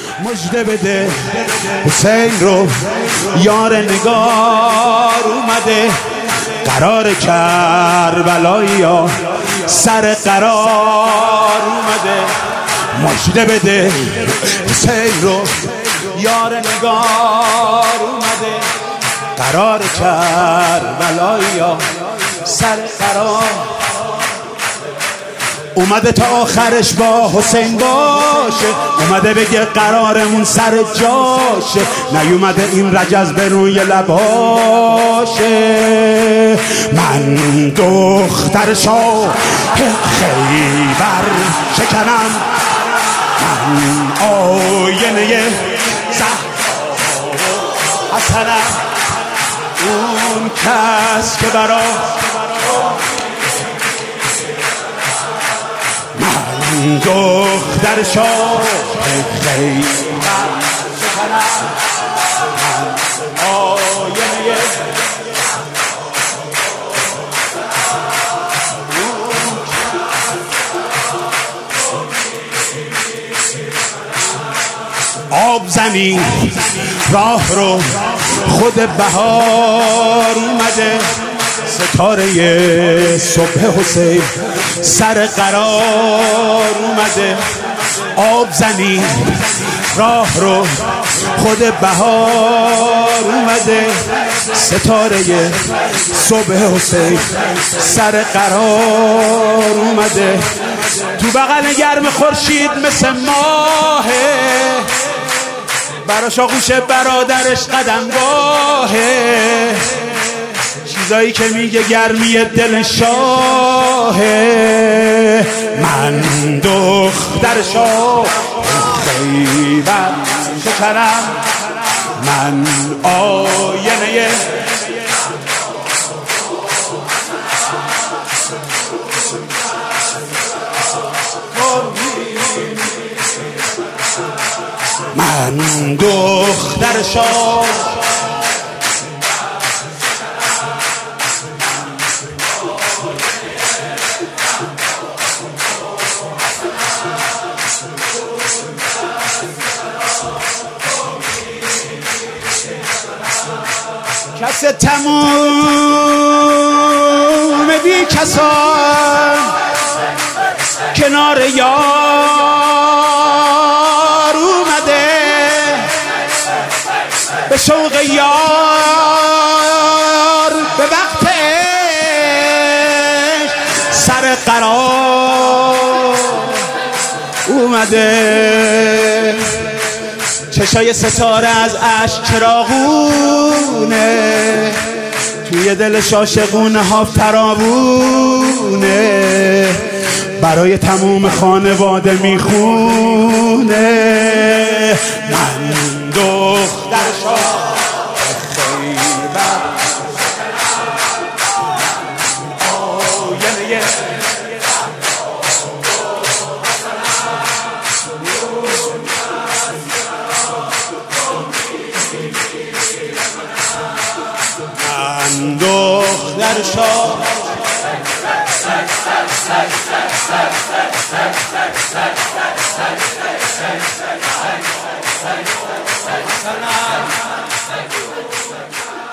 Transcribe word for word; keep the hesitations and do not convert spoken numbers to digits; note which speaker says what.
Speaker 1: مژده بده حسین رو یار نگار اومده، قرار کربلایی ها سر قرار اومده. مژده بده حسین رو یار نگار اومده، قرار کربلایی ها سر قرار اومده تا آخرش با حسین باشه، اومده بگه قرارمون سر جاشه، نیومده این رجز به روی لباشه. من دختر شاه خیبر شکنم، من آینه زهرا حسنم، اون کس که برا من دختر شاه خیبر شکنم، من آینه آب زمین راه رو خود بهار اومده، ستاره صبح حسین سر قرار اومده. آب زمین راه رو خود بهار اومده، ستاره صبح حسین سر قرار اومده. تو بغل گرم خورشید مثل ماهه، براش آغوش برادرش قدمگاهه، چیزایی که میگه گرمی دل شاهه. من دختر شاه خیبر شکنم، من آینه من دختر شاه کس تموم بی کسان کنار یار اومده، به شوق یار به وقت عشق سر قرار اومده. چشای ستاره از اشک چراغونه، توی دلش عاشقونه ها فراوونه، برای تموم خانواده میخونه. من دختر شاه خیبر آینه من دختر شاه حسنم